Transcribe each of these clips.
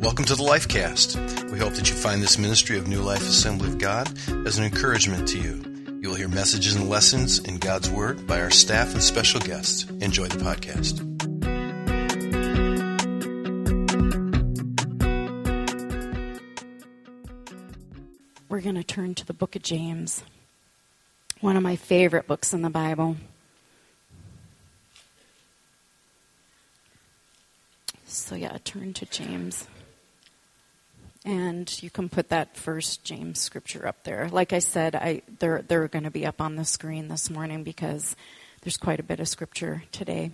Welcome to the Lifecast. We hope that you find this ministry of New Life Assembly of God as an encouragement to you. You will hear messages and lessons in God's Word by our staff and special guests. Enjoy the podcast. We're going to turn to the book of James, one of my favorite books in the Bible. So turn to James. And you can put that first James scripture up there. Like I said, they're going to be up on the screen this morning because there's quite a bit of scripture today.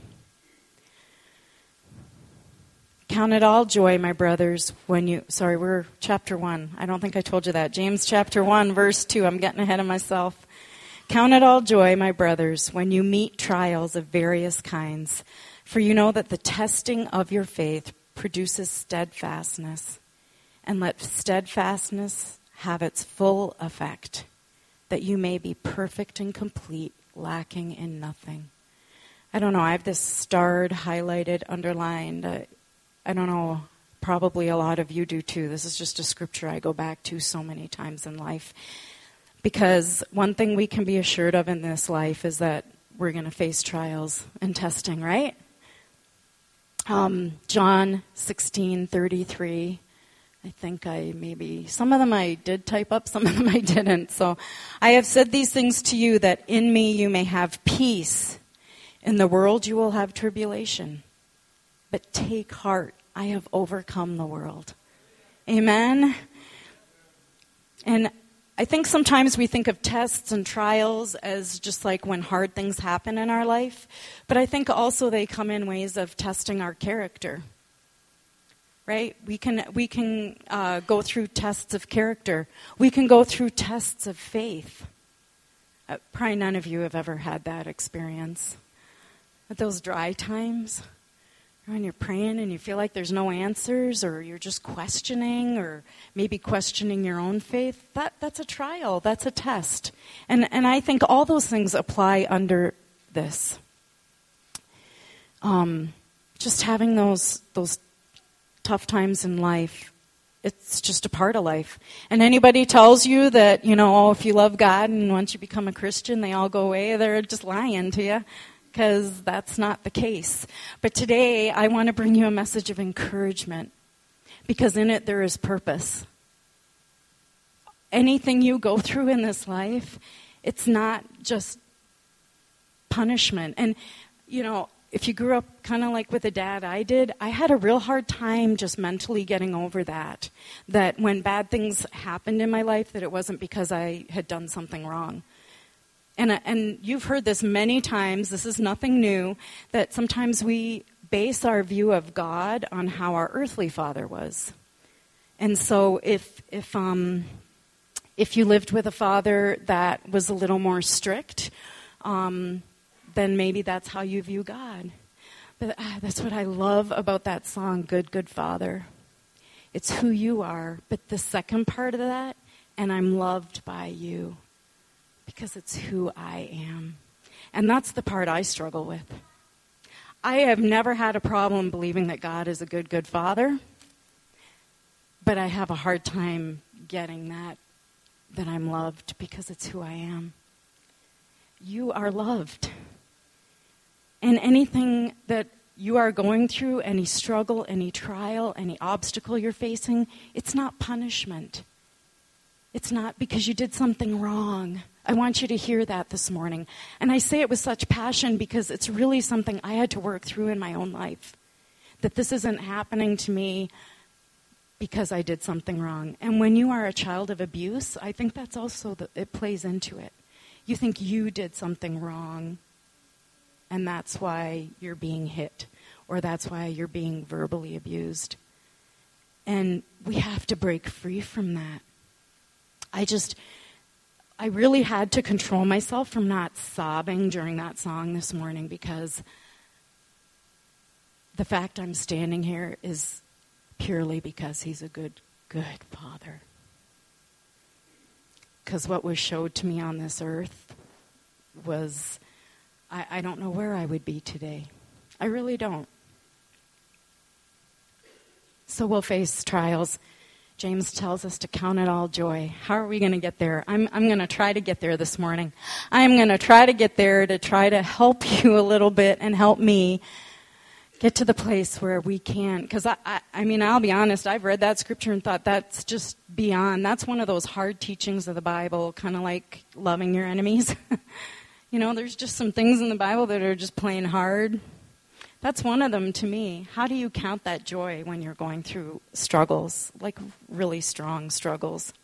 Count it all joy, my brothers, we're chapter 1. I don't think I told you that. James chapter 1, verse 2. I'm getting ahead of myself. Count it all joy, my brothers, when you meet trials of various kinds, for you know that the testing of your faith produces steadfastness. And let steadfastness have its full effect, that you may be perfect and complete, lacking in nothing. I don't know, I have this starred, highlighted, underlined. I don't know, probably a lot of you do too. This is just a scripture I go back to so many times in life. Because one thing we can be assured of in this life is that we're going to face trials and testing, right? John 16:33. I think some of them I did type up, some of them I didn't. So I have said these things to you that in me you may have peace. In the world you will have tribulation. But take heart, I have overcome the world. Amen? And I think sometimes we think of tests and trials as just like when hard things happen in our life. But I think also they come in ways of testing our character. Right? We can go through tests of character. We can go through tests of faith. Probably none of you have ever had that experience. At those dry times, when you're praying and you feel like there's no answers, or you're just questioning, or maybe questioning your own faith, that's a trial, that's a test. And I think all those things apply under this. Just having those tough times in life, it's just a part of life. And anybody tells you that, if you love God and once you become a Christian, they all go away, they're just lying to you. Because that's not the case. But today, I want to bring you a message of encouragement. Because in it, there is purpose. Anything you go through in this life, it's not just punishment. And, if you grew up kind of like with a dad I did, I had a real hard time just mentally getting over that. That when bad things happened in my life, that it wasn't because I had done something wrong. And you've heard this many times, this is nothing new, that sometimes we base our view of God on how our earthly father was. And so if you lived with a father that was a little more strict, then maybe that's how you view God. But that's what I love about that song, Good, Good Father. It's who you are, but the second part of that, and I'm loved by you. Because it's who I am. And that's the part I struggle with. I have never had a problem believing that God is a good, good father. But I have a hard time getting that I'm loved because it's who I am. You are loved. And anything that you are going through, any struggle, any trial, any obstacle you're facing, it's not punishment. It's not because you did something wrong. I want you to hear that this morning. And I say it with such passion because it's really something I had to work through in my own life. That this isn't happening to me because I did something wrong. And when you are a child of abuse, I think that's also, it plays into it. You think you did something wrong, and that's why you're being hit, or that's why you're being verbally abused. And we have to break free from that. I really had to control myself from not sobbing during that song this morning because the fact I'm standing here is purely because he's a good, good father. Because what was showed to me on this earth was, I don't know where I would be today. I really don't. So we'll face trials. James tells us to count it all joy. How are we going to get there? I'm going to try to get there this morning. I'm going to try to get there to try to help you a little bit and help me get to the place where we can. Because, I mean, I'll be honest, I've read that scripture and thought that's just beyond. That's one of those hard teachings of the Bible, kind of like loving your enemies. You know, there's just some things in the Bible that are just plain hard. That's one of them to me. How do you count that joy when you're going through struggles, like really strong struggles?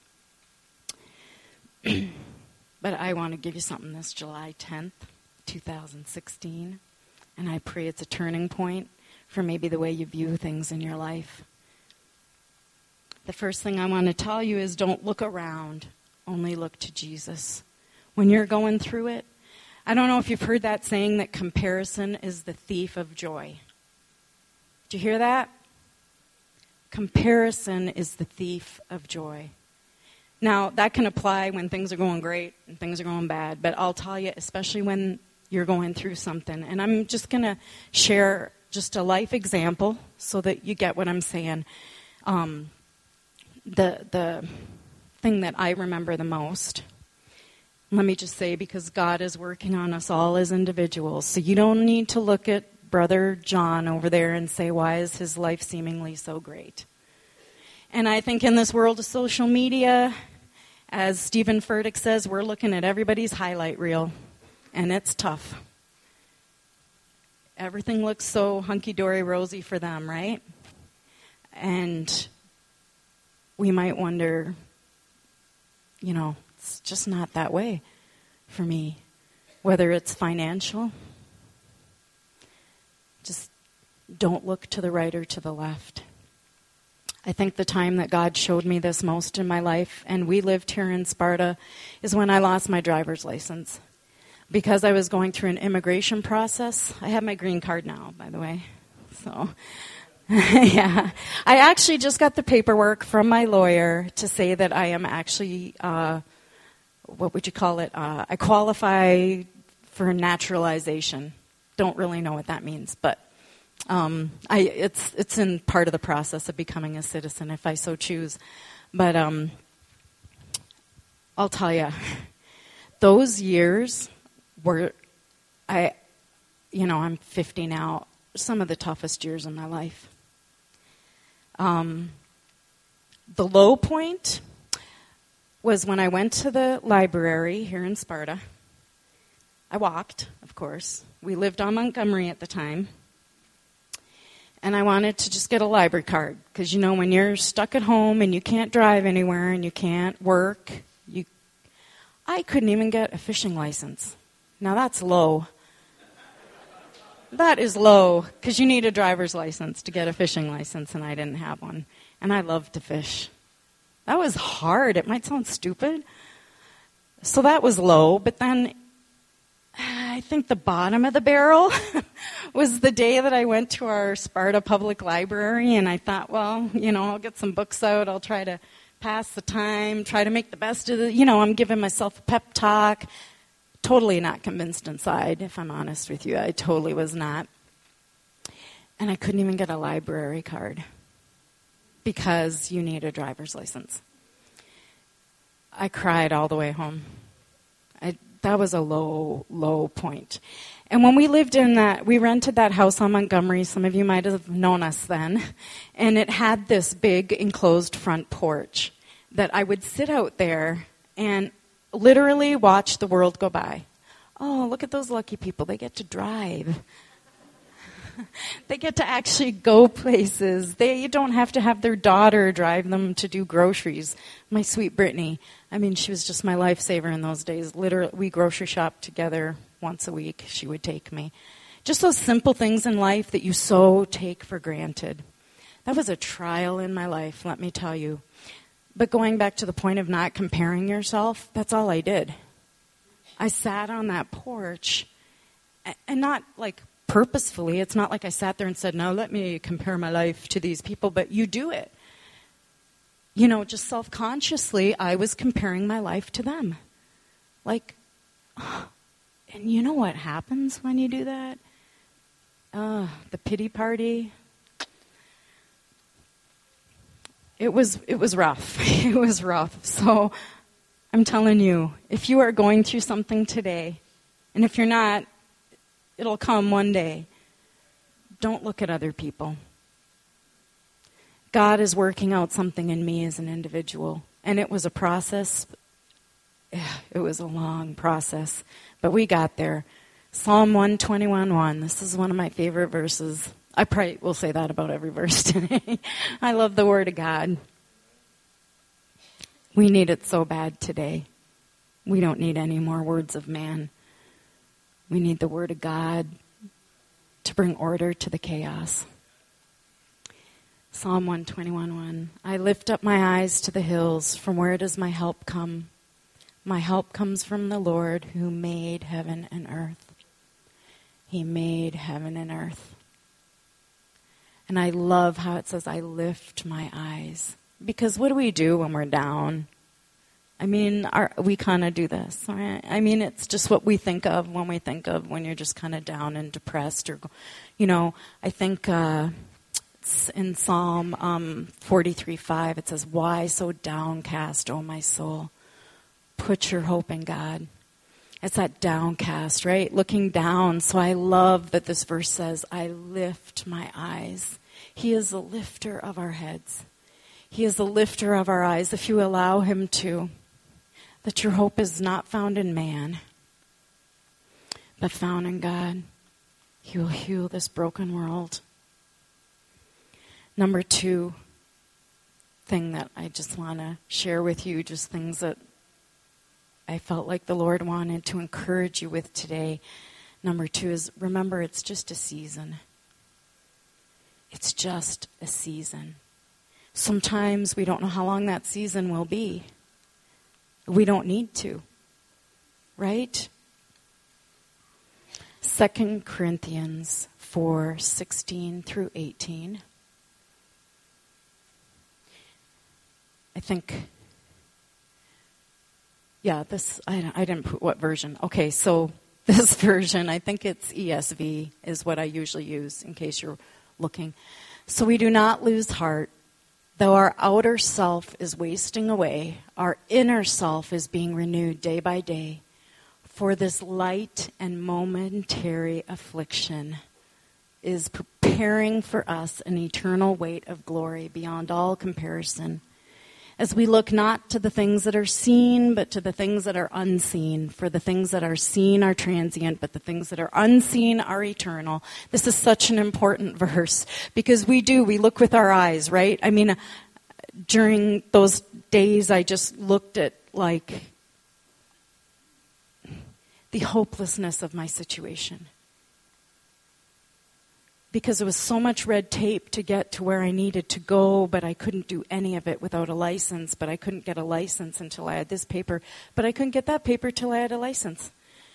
But I want to give you something this July 10th, 2016. And I pray it's a turning point for maybe the way you view things in your life. The first thing I want to tell you is don't look around, only look to Jesus. When you're going through it, I don't know if you've heard that saying that comparison is the thief of joy. Did you hear that? Comparison is the thief of joy. Now, that can apply when things are going great and things are going bad, but I'll tell you, especially when you're going through something. And I'm just going to share just a life example so that you get what I'm saying. The thing that I remember the most, let me just say, because God is working on us all as individuals. So you don't need to look at Brother John over there and say, why is his life seemingly so great? And I think in this world of social media, as Stephen Furtick says, we're looking at everybody's highlight reel. And it's tough. Everything looks so hunky-dory rosy for them, right? And we might wonder, you know, it's just not that way for me. Whether it's financial, just don't look to the right or to the left. I think the time that God showed me this most in my life, and we lived here in Sparta, is when I lost my driver's license. Because I was going through an immigration process. I have my green card now, by the way. So, yeah. I actually just got the paperwork from my lawyer to say that I am actually, what would you call it? I qualify for naturalization. Don't really know what that means, but it's in part of the process of becoming a citizen if I so choose. But I'll tell you, those years were, I'm 50 now, some of the toughest years in my life. The low point was when I went to the library here in Sparta. I walked, of course. We lived on Montgomery at the time. And I wanted to just get a library card. Because, you know, when you're stuck at home and you can't drive anywhere and you can't work, I couldn't even get a fishing license. Now that's low. That is low, because you need a driver's license to get a fishing license, and I didn't have one. And I love to fish. That was hard. It might sound stupid. So that was low, but then I think the bottom of the barrel was the day that I went to our Sparta Public Library, and I thought, well, you know, I'll get some books out. I'll try to pass the time, try to make the best of it. You know, I'm giving myself a pep talk. Totally not convinced inside, if I'm honest with you. I totally was not. And I couldn't even get a library card because you need a driver's license. I cried all the way home. That was a low, low point. And when we lived we rented that house on Montgomery, some of you might have known us then, and it had this big enclosed front porch that I would sit out there and literally watch the world go by. Oh, look at those lucky people. They get to drive. They get to actually go places. They don't have to have their daughter drive them to do groceries. My sweet Brittany, I mean, she was just my lifesaver in those days. Literally, we grocery shopped together once a week. She would take me. Just those simple things in life that you so take for granted. That was a trial in my life, let me tell you. But going back to the point of not comparing yourself, that's all I did. I sat on that porch, and not like purposefully. It's not like I sat there and said, now let me compare my life to these people, but you do it. You know, just self-consciously, I was comparing my life to them. Like, and you know what happens when you do that? The pity party. it was rough. It was rough. So I'm telling you, if you are going through something today, and if you're not, it'll come one day. Don't look at other people. God is working out something in me as an individual. And it was a process. It was a long process. But we got there. Psalm 121:1. This is one of my favorite verses. I probably will say that about every verse today. I love the Word of God. We need it so bad today. We don't need any more words of man. We need the Word of God to bring order to the chaos. Psalm 121:1. I lift up my eyes to the hills. From where does my help come? My help comes from the Lord who made heaven and earth. He made heaven and earth. And I love how it says, I lift my eyes. Because what do we do when we're down? I mean, we kind of do this, right? I mean, it's just what we think of when you're just kind of down and depressed. Or, I think it's in Psalm 43:5, it says, why so downcast, O my soul? Put your hope in God. It's that downcast, right? Looking down. So I love that this verse says, I lift my eyes. He is the lifter of our heads. He is the lifter of our eyes, if you allow him to. That your hope is not found in man, but found in God. He will heal this broken world. Number 2 thing that I just want to share with you, just things that I felt like the Lord wanted to encourage you with today. Number 2 is, remember, it's just a season. It's just a season. Sometimes we don't know how long that season will be. We don't need to, right? 2 Corinthians 4:16 through 18. I think, I didn't put what version. Okay, so this version, I think it's ESV, is what I usually use in case you're looking. So we do not lose heart. Though our outer self is wasting away, our inner self is being renewed day by day. For this light and momentary affliction is preparing for us an eternal weight of glory beyond all comparison. As we look not to the things that are seen, but to the things that are unseen. For the things that are seen are transient, but the things that are unseen are eternal. This is such an important verse because we look with our eyes, right? I mean, during those days, I just looked at the hopelessness of my situation. Because there was so much red tape to get to where I needed to go, but I couldn't do any of it without a license. But I couldn't get a license until I had this paper. But I couldn't get that paper till I had a license.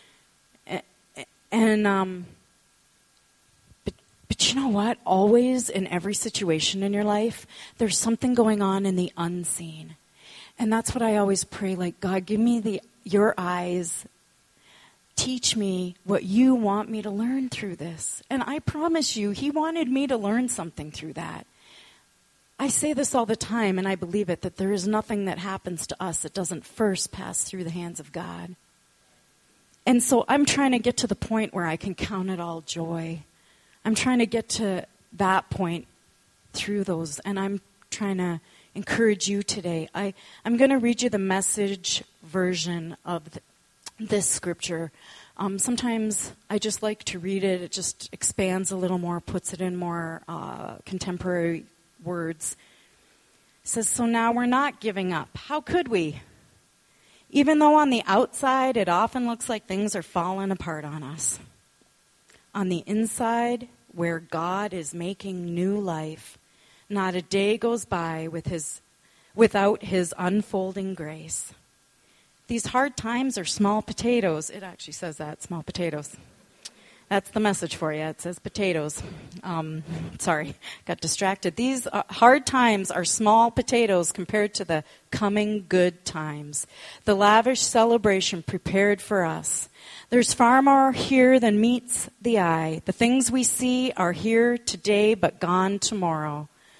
But you know what? Always in every situation in your life, there's something going on in the unseen. And that's what I always pray, God, give me your eyes. Teach me what you want me to learn through this. And I promise you, he wanted me to learn something through that. I say this all the time, and I believe it, that there is nothing that happens to us that doesn't first pass through the hands of God. And so I'm trying to get to the point where I can count it all joy. I'm trying to get to that point through those, and I'm trying to encourage you today. I'm going to read you the Message version of this scripture. Sometimes I just like to read it. It just expands a little more, puts it in more contemporary words. It says, so now we're not giving up. How could we? Even though on the outside it often looks like things are falling apart on us. On the inside, where God is making new life, not a day goes by without his unfolding grace. These hard times are small potatoes. It actually says that, small potatoes. That's the Message for you. It says potatoes. Sorry, got distracted. These hard times are small potatoes compared to the coming good times. The lavish celebration prepared for us. There's far more here than meets the eye. The things we see are here today but gone tomorrow.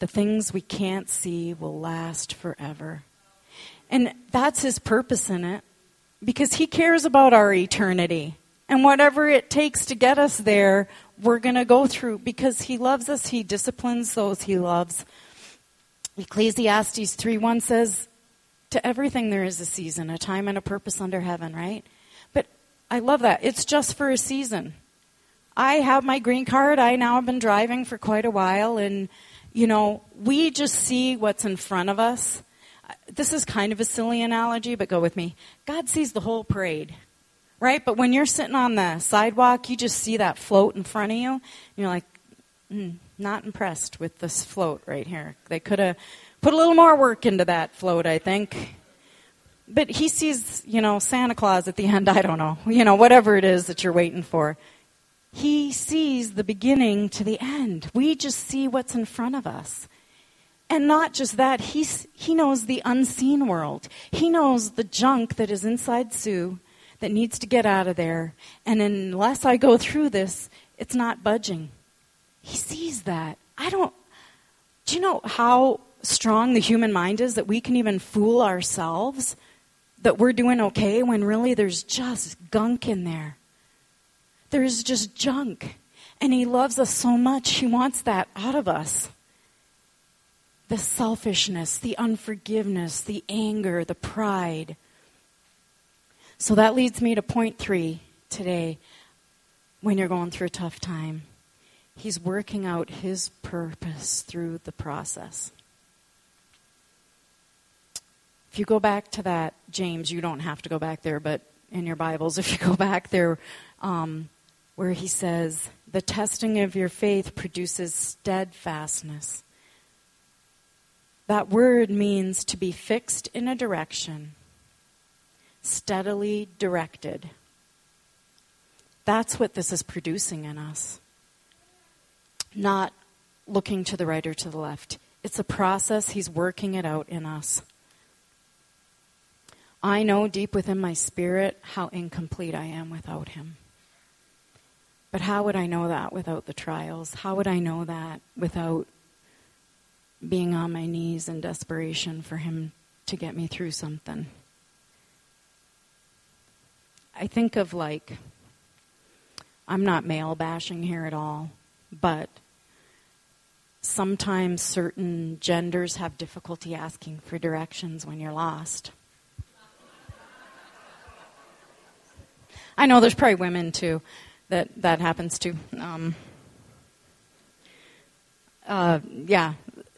the things we can't see will last forever. And that's his purpose in it, because he cares about our eternity. And whatever it takes to get us there, we're going to go through, because he loves us. He disciplines those he loves. Ecclesiastes 3:1 says, to everything there is a season, a time and a purpose under heaven, right? But I love that. It's just for a season. I have my green card. I now have been driving for quite a while. And, we just see what's in front of us. This is kind of a silly analogy, but go with me. God sees the whole parade, right? But when you're sitting on the sidewalk, you just see that float in front of you. And you're like, not impressed with this float right here. They could have put a little more work into that float, I think. But he sees, Santa Claus at the end. I don't know. Whatever it is that you're waiting for. He sees the beginning to the end. We just see what's in front of us. And not just that, he knows the unseen world. He knows the junk that is inside Sue that needs to get out of there. And unless I go through this, it's not budging. He sees that. Do you know how strong the human mind is that we can even fool ourselves that we're doing okay when really there's just gunk in there? There's just junk. And he loves us so much, he wants that out of us. The selfishness, the unforgiveness, the anger, the pride. So that leads me to point 3 today. When you're going through a tough time, he's working out his purpose through the process. If you go back to that, James, you don't have to go back there, but in your Bibles, if you go back there, where he says, the testing of your faith produces steadfastness. That word means to be fixed in a direction, steadily directed. That's what this is producing in us. Not looking to the right or to the left. It's a process. He's working it out in us. I know deep within my spirit how incomplete I am without him. But how would I know that without the trials? How would I know that without being on my knees in desperation for him to get me through something? I think of I'm not male bashing here at all, but sometimes certain genders have difficulty asking for directions when you're lost. I know there's probably women too that happens to. Yeah.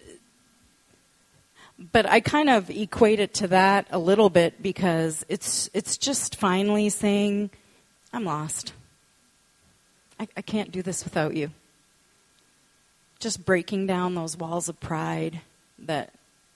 But I kind of equate it to that a little bit, because it's just finally saying, I'm lost. I can't do this without you. Just breaking down those walls of pride that,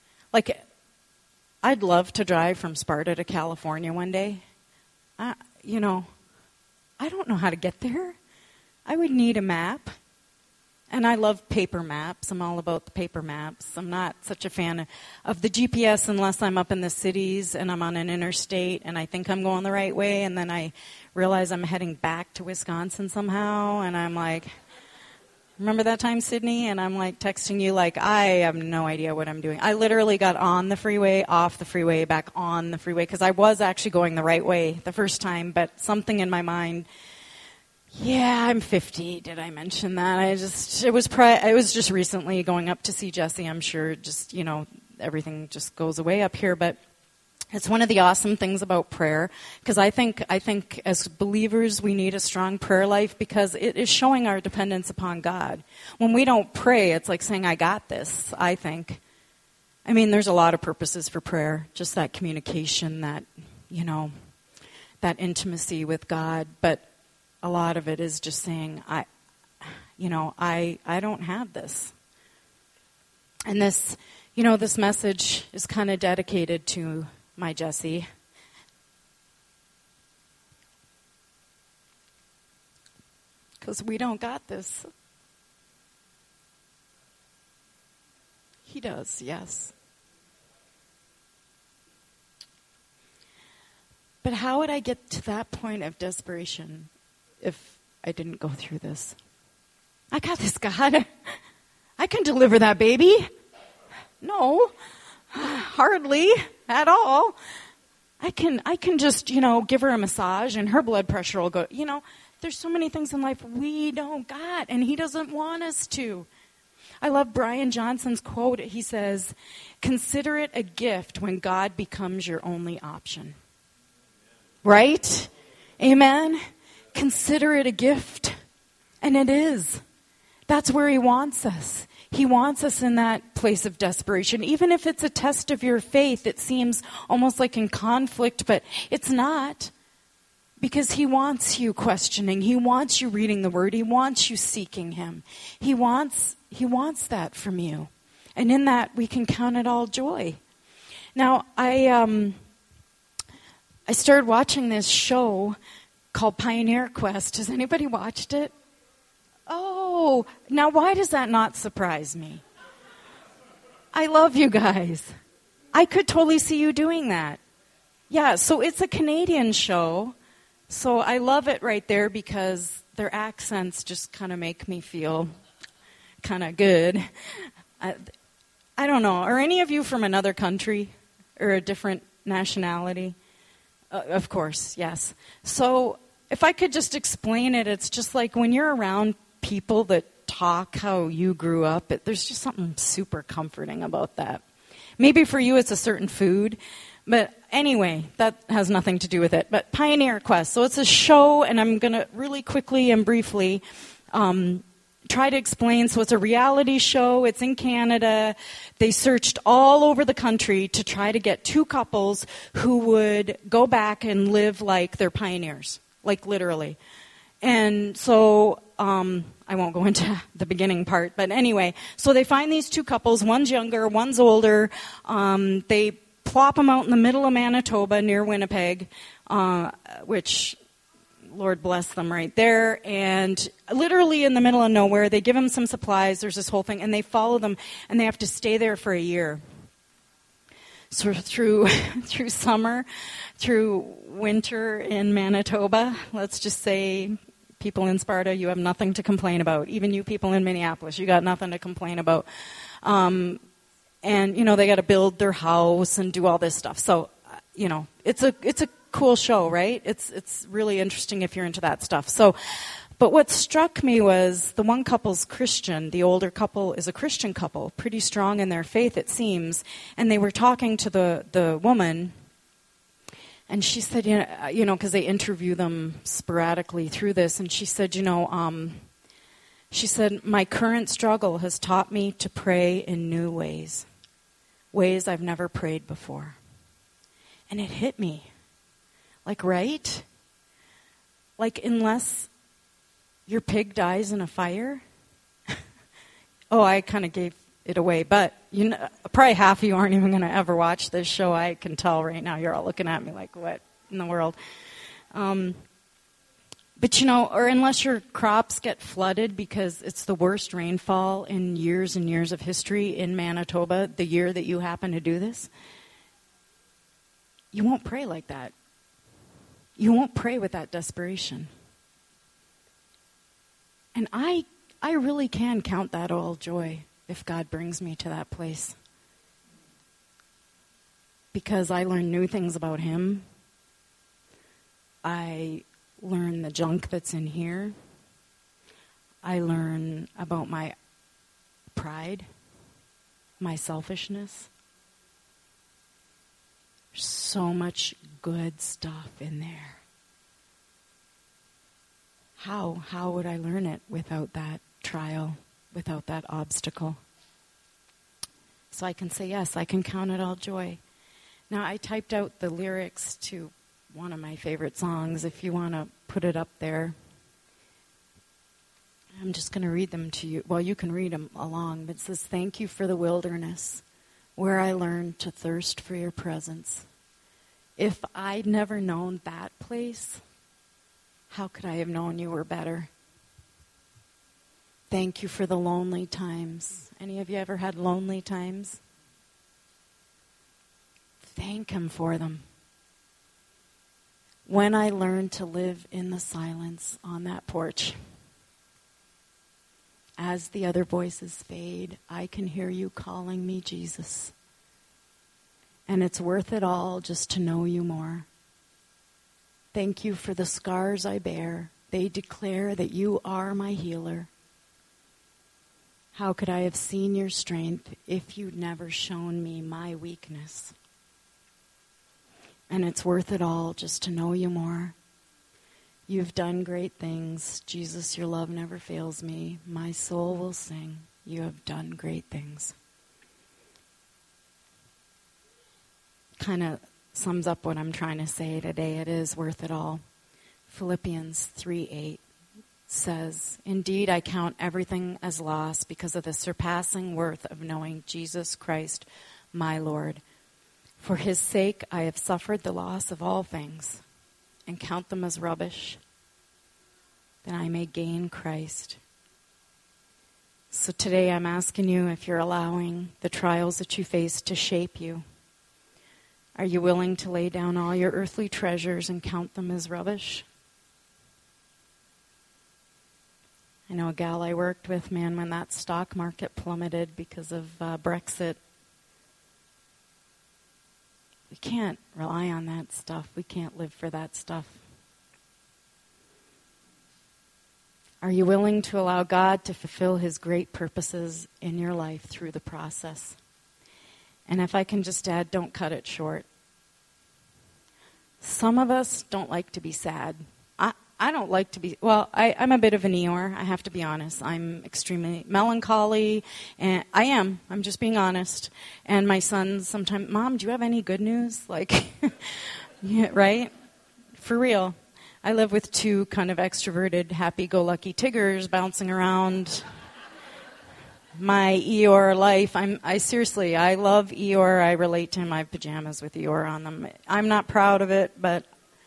I'd love to drive from Sparta to California one day. I don't know how to get there. I would need a map. And I love paper maps. I'm all about the paper maps. I'm not such a fan of the GPS unless I'm up in the cities and I'm on an interstate and I think I'm going the right way, and then I realize I'm heading back to Wisconsin somehow, and I'm like, remember that time, Sydney? And I'm texting you I have no idea what I'm doing. I literally got on the freeway, off the freeway, back on the freeway, because I was actually going the right way the first time, but something in my mind, yeah, I'm 50. Did I mention that? It was just recently going up to see Jesse. I'm sure just, everything just goes away up here, but it's one of the awesome things about prayer, because I think as believers we need a strong prayer life, because it is showing our dependence upon God. When we don't pray, it's like saying, I got this, I think. I mean, there's a lot of purposes for prayer, just that communication, that, that intimacy with God, but a lot of it is just saying, I don't have this. And this, this message is kind of dedicated to my Jesse. Because we don't got this. He does, yes. But how would I get to that point of desperation if I didn't go through this? I got this, God. I can deliver that baby. No, hardly at all. I can just, give her a massage and her blood pressure will go. There's so many things in life we don't got, and he doesn't want us to. I love Brian Johnson's quote. He says, "Consider it a gift when God becomes your only option." Right? Amen? Consider it a gift. And it is. That's where he wants us. He wants us in that place of desperation. Even if it's a test of your faith, it seems almost like in conflict, but it's not. Because he wants you questioning. He wants you reading the Word. He wants you seeking him. He wants that from you. And in that, we can count it all joy. Now, I started watching this show called Pioneer Quest. Has anybody watched it? Oh, now why does that not surprise me? I love you guys. I could totally see you doing that. Yeah, so it's a Canadian show. So I love it right there because their accents just kind of make me feel kind of good. I don't know. Are any of you from another country or a different nationality? Of course, yes. So if I could just explain it, it's just like when you're around people that talk how you grew up, there's just something super comforting about that. Maybe for you it's a certain food, but anyway, that has nothing to do with it. But Pioneer Quest, so it's a show, and I'm going to really quickly and briefly try to explain. So it's a reality show. It's in Canada. They searched all over the country to try to get two couples who would go back and live like they're pioneers, like literally. And so I won't go into the beginning part, but anyway, so they find these two couples. One's younger, one's older. They plop them out in the middle of Manitoba near Winnipeg, which, Lord bless them right there. And literally in the middle of nowhere, they give them some supplies. There's this whole thing, and they follow them, and they have to stay there for a year. So through summer, through winter in Manitoba, let's just say, people in Sparta, you have nothing to complain about. Even you people in Minneapolis, you got nothing to complain about. And, they got to build their house and do all this stuff. So, it's a cool show, right? It's really interesting if you're into that stuff. So, but what struck me was the one couple's Christian. The older couple is a Christian couple, pretty strong in their faith, it seems. And they were talking to the woman, and she said, because they interview them sporadically through this, and she said, my current struggle has taught me to pray in new ways I've never prayed before. And it hit me. Like, right? Like, unless your pig dies in a fire? Oh, I kind of gave it away. But, probably half of you aren't even going to ever watch this show. I can tell right now. You're all looking at me like, what in the world? But, or unless your crops get flooded because it's the worst rainfall in years and years of history in Manitoba, the year that you happen to do this, you won't pray like that. You won't pray with that desperation. And I really can count that all joy if God brings me to that place. Because I learn new things about him. I learn the junk that's in here. I learn about my pride, my selfishness. There's so much good stuff in there. How would I learn it without that trial, without that obstacle? So I can say, yes, I can count it all joy. Now, I typed out the lyrics to one of my favorite songs, if you want to put it up there. I'm just going to read them to you. Well, you can read them along, but it says, "Thank you for the wilderness, where I learned to thirst for your presence. If I'd never known that place, how could I have known you were better? Thank you for the lonely times." Any of you ever had lonely times? Thank him for them. When I learned to live in the silence on that porch, as the other voices fade, I can hear you calling me Jesus. And it's worth it all just to know you more. Thank you for the scars I bear. They declare that you are my healer. How could I have seen your strength if you'd never shown me my weakness? And it's worth it all just to know you more. You've done great things. Jesus, your love never fails me. My soul will sing. You have done great things. Kind of sums up what I'm trying to say today. It is worth it all. Philippians 3:8 says, "Indeed, I count everything as loss because of the surpassing worth of knowing Jesus Christ, my Lord. For his sake, I have suffered the loss of all things and count them as rubbish, that I may gain Christ." So today I'm asking you if you're allowing the trials that you face to shape you. Are you willing to lay down all your earthly treasures and count them as rubbish? I know a gal I worked with, man, when that stock market plummeted because of Brexit, we can't rely on that stuff. We can't live for that stuff. Are you willing to allow God to fulfill his great purposes in your life through the process? And if I can just add, don't cut it short. Some of us don't like to be sad. I don't like to be, I'm a bit of an Eeyore, I have to be honest. I'm extremely melancholy, and I'm just being honest. And my sons sometimes, "Mom, do you have any good news?" Like, yeah, right? For real. I live with two kind of extroverted, happy-go-lucky Tiggers bouncing around my Eeyore life. I love Eeyore. I relate to him. I have pajamas with Eeyore on them. I'm not proud of it, but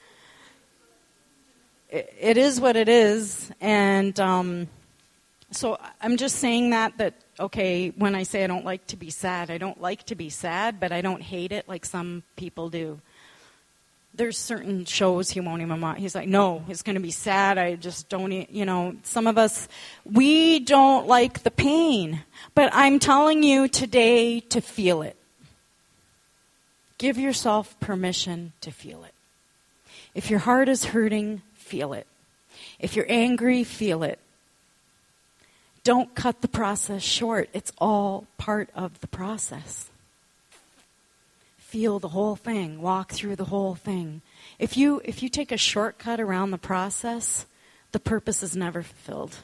it is what it is. And so I'm just saying that, okay, when I say I don't like to be sad, I don't like to be sad, but I don't hate it like some people do. There's certain shows he won't even watch. He's like, no, it's going to be sad. I just don't, some of us, we don't like the pain. But I'm telling you today to feel it. Give yourself permission to feel it. If your heart is hurting, feel it. If you're angry, feel it. Don't cut the process short. It's all part of the process. Feel the whole thing. Walk through the whole thing. If you take a shortcut around the process, the purpose is never fulfilled.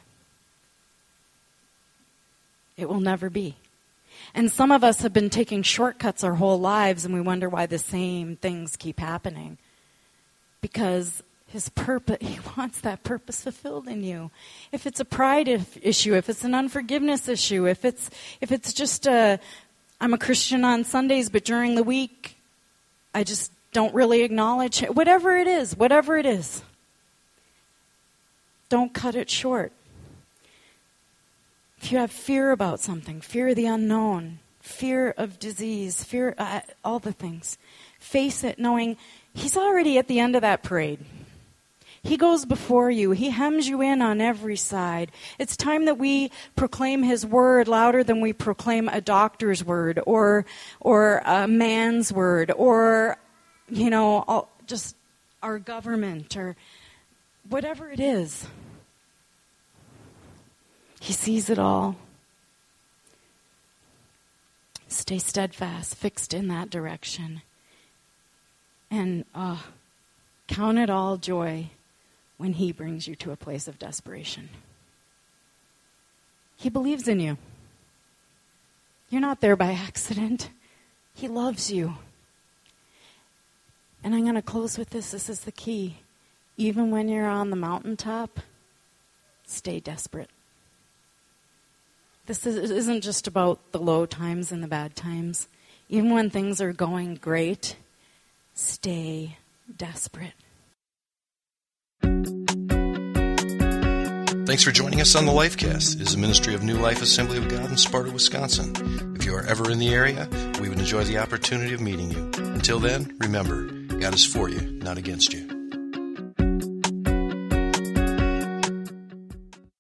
It will never be. And some of us have been taking shortcuts our whole lives, and we wonder why the same things keep happening. Because his purpose, he wants that purpose fulfilled in you. If it's a pride issue, if it's an unforgiveness issue, if it's just I'm a Christian on Sundays, but during the week, I just don't really acknowledge it. Whatever it is. Don't cut it short. If you have fear about something, fear of the unknown, fear of disease, fear, all the things, face it knowing he's already at the end of that parade. He goes before you. He hems you in on every side. It's time that we proclaim his word louder than we proclaim a doctor's word or a man's word or, just our government or whatever it is. He sees it all. Stay steadfast, fixed in that direction. And count it all joy when he brings you to a place of desperation. He believes in you. You're not there by accident. He loves you. And I'm going to close with this. This is the key. Even when you're on the mountaintop, stay desperate. This isn't just about the low times and the bad times. Even when things are going great, stay desperate. Thanks for joining us on the Lifecast. It is a ministry of New Life Assembly of God in Sparta, Wisconsin. If you are ever in the area, we would enjoy the opportunity of meeting you. Until then, remember, God is for you, not against you.